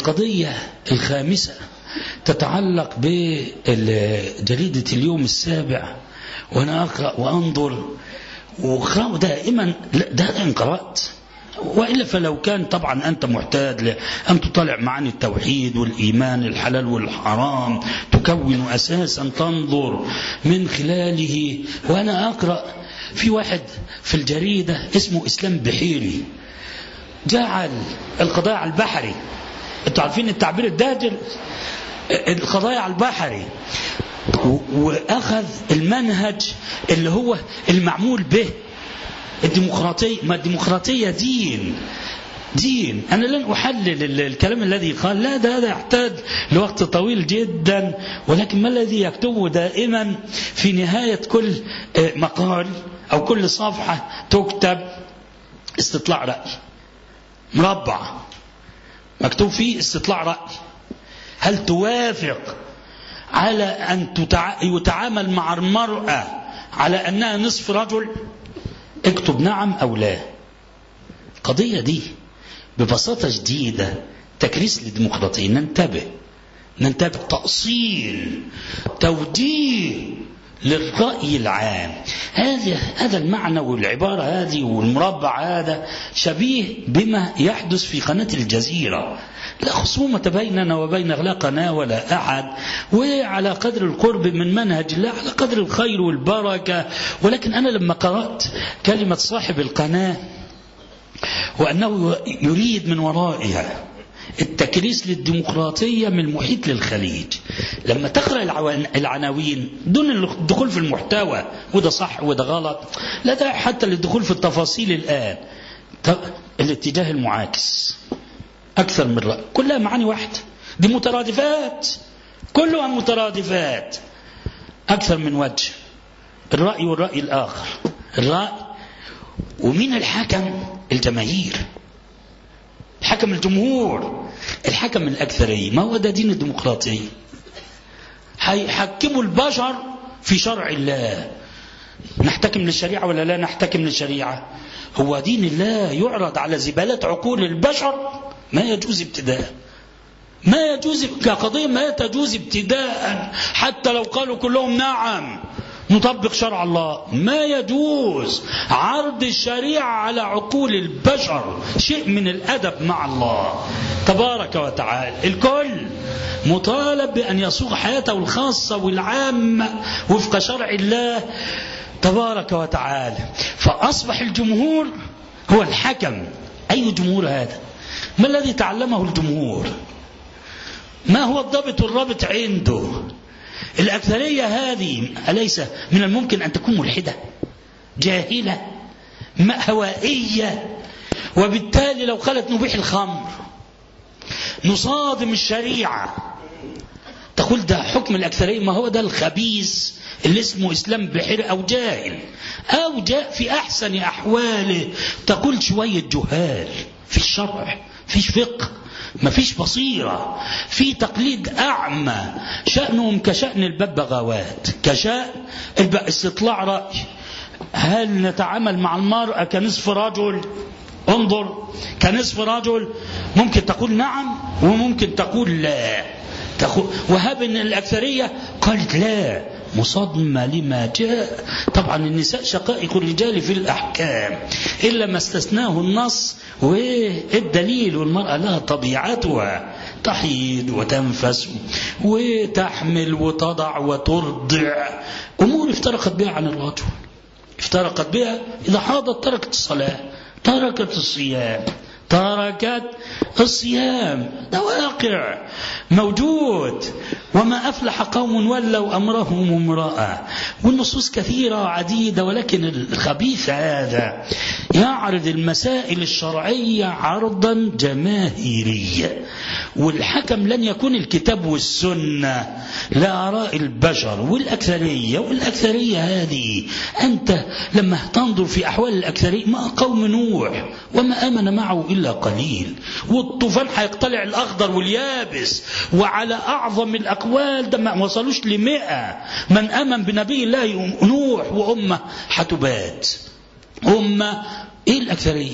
القضية الخامسة تتعلق بجريدة اليوم السابع، وأنا أقرأ وأنظر وأقرأ دائما، دائما قرأت، وإلا فلو كان طبعا أنت محتاج أن تطلع معاني التوحيد والإيمان، الحلال والحرام، تكون أساسا تنظر من خلاله. وأنا أقرأ في واحد في الجريدة اسمه إسلام بحيري، جعل القضايا على البحري، أنتوا عارفين التعبير الداجل، القضايا على البحري، وأخذ المنهج اللي هو المعمول به الديمقراطية. ما الديمقراطية دين. أنا لن أحلل الكلام الذي قال، لا، ده يحتاج لوقت طويل جدا، ولكن ما الذي يكتبه دائما في نهاية كل مقال أو كل صفحة تكتب استطلاع رأي مربع مكتوب فيه استطلاع رأي، هل توافق على أن يتعامل مع المرأة على أنها نصف رجل؟ اكتب نعم أو لا. القضية دي ببساطة شديدة تكريس للديمقراطية. ننتبه، تأصيل، توجيه للرأي العام. هذا المعنى والعبارة هذه والمربع هذا شبيه بما يحدث في قناة الجزيرة. لا خصومة بيننا وبين لا قناة ولا أحد، وعلى قدر القرب من منهج الله على قدر الخير والبركة. ولكن أنا لما قرأت كلمة صاحب القناة وأنه يريد من ورائها التكريس للديمقراطية من المحيط للخليج، لما تقرأ العناوين دون الدخول في المحتوى وده صح وده غلط، لا داعي حتى للدخول في التفاصيل الآن، الاتجاه المعاكس أكثر من رأي، كلها معاني واحدة، دي مترادفات، كلها مترادفات، أكثر من وجه، الرأي والرأي الآخر، الرأي. ومين الحكم؟ الجماهير، الحكم الجمهور، الحكم الأكثرية. ما هو ده دين الديمقراطية؟ هيحكموا البشر في شرع الله. نحتكم للشريعة ولا لا نحتكم للشريعة؟ هو دين الله يعرض على زبالات عقول البشر؟ ما يجوز ابتداء، ما يجوز كقضية، ما تجوز ابتداء، حتى لو قالوا كلهم نعم نطبق شرع الله، ما يجوز عرض الشريعة على عقول البشر. شيء من الأدب مع الله تبارك وتعالى. الكل مطالب بأن يصوغ حياته الخاصة والعامة وفق شرع الله تبارك وتعالى. فأصبح الجمهور هو الحكم. أي جمهور هذا؟ ما الذي تعلمه الجمهور؟ ما هو الضابط والرابط عنده؟ الأكثرية هذه أليس من الممكن أن تكون ملحدة جاهلة هوائية؟ وبالتالي لو قالت نبيح الخمر نصادم الشريعة، تقول ده حكم الأكثرية. ما هو ده الخبيث اللي اسمه إسلام بحير، أو جاهل، أو جاء في أحسن أحواله. تقول شوية جهال في الشرع، فيش فقه، ما فيش بصيرة، في تقليد أعمى، شأنهم كشأن الببغاوات، كشأن استطلاع رأي. هل نتعامل مع المرأة كنصف رجل؟ انظر، كنصف رجل ممكن تقول نعم وممكن تقول لا، وهب ان الأكثرية قالت لا، مصادمة لما جاء. طبعا النساء شقائق الرجال في الأحكام إلا ما استثناه النص والدليل، والمرأة لها طبيعتها، تحيض وتنفس وتحمل وتضع وترضع، أمور افترقت بها عن الرجل، افترقت بها. إذا حاضت تركت الصلاة، تركت الصيام، تركت الصيام. ده واقع موجود. وما أفلح قوم ولوا أمرهم امرأة. والنصوص كثيرة عديدة، ولكن الخبيث هذا يعرض المسائل الشرعية عرضا جماهيريا، والحكم لن يكون الكتاب والسنة، لا آراء البشر والأكثرية هذه. أنت لما تنظر في أحوال الأكثرية، ما قوم نوح وما آمن معه إلا قليل، والطوفان هيقتلع الأخضر واليابس، وعلى أعظم الأقوال ده ما وصلوش ل100 من آمن بنبي الله نوح، وأمة حتبات. أمة إيه الأكثرية؟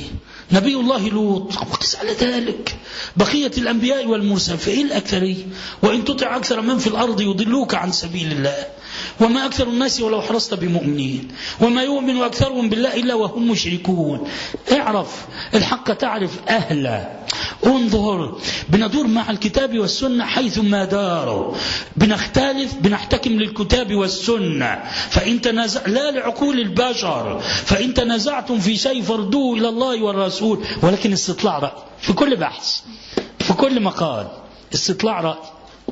نبي الله لوط، وقس على ذلك بقية الأنبياء والمرسلين. فإيه الأكثرية؟ وإن تطع أكثر من في الأرض يضلوك عن سبيل الله وما أكثر الناس ولو حرصت بمؤمنين وما يؤمن أكثرهم بالله إلا وهم مشركون. اعرف الحق تعرف أهله. انظر، بندور مع الكتاب والسنة حيث ما داروا، بنختلف بنحتكم للكتاب والسنة. فإن تنازع لا لعقول البشر، فإن تنازعتم في شيء فردوه إلى الله والرسول، ولكن استطلاع رأي في كل بحث في كل مقال، استطلاع رأي.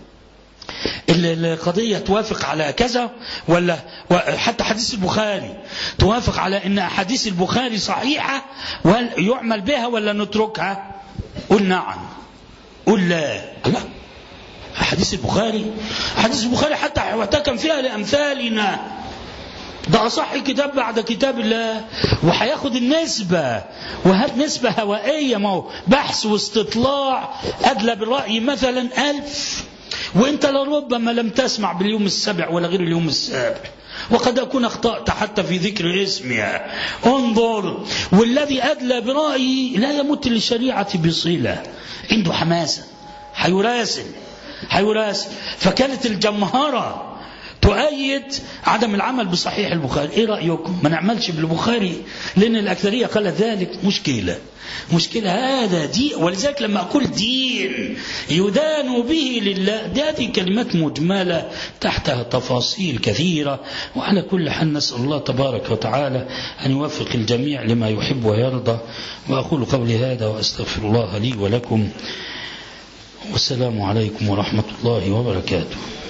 القضية توافق على كذا، ولا حتى حديث البخاري توافق على أن أحاديث البخاري صحيحة ويعمل بها ولا نتركها؟ قل نعم، قل لا. لا، حديث البخاري حتى احتكم فيها لأمثالنا، ده أصح كتاب بعد كتاب الله، وهياخد النسبة، وهذه نسبة هوائية، ما هو بحث واستطلاع أدلى بالرأي مثلا 1000، وانت لربما لم تسمع باليوم السابع ولا غير اليوم السابع، وقد أكون أخطأت حتى في ذكر اسمها. انظر، والذي أدلى برأيي لا يمت للشريعة بصلة، عنده حماسة، حيراسل. فكانت الجمهرة تؤيد عدم العمل بصحيح البخاري. ايه رأيكم؟ ما نعملش بالبخاري لأن الأكثرية قالت ذلك. مشكلة هذا دين. ولذلك لما أقول دين يدان به لله، هذه كلمات مجملة تحتها تفاصيل كثيرة. وعلى كل حال نسأل الله تبارك وتعالى أن يوفق الجميع لما يحب ويرضى. وأقول قولي هذا وأستغفر الله لي ولكم، والسلام عليكم ورحمة الله وبركاته.